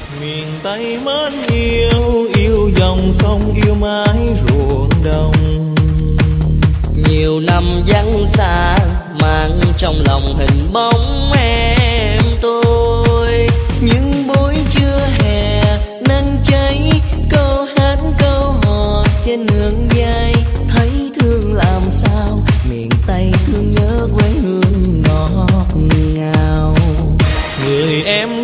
Miền Tây mến yêu, yêu dòng sông yêu mái ruộng đồng. Nhiều năm vắng xa mang trong lòng hình bóng em tôi. Những buổi trưa hè nắng cháy, câu hát câu hò trên nương vai. Thấy thương làm sao, miền Tây thương nhớ quê hương ngọt ngào. Người em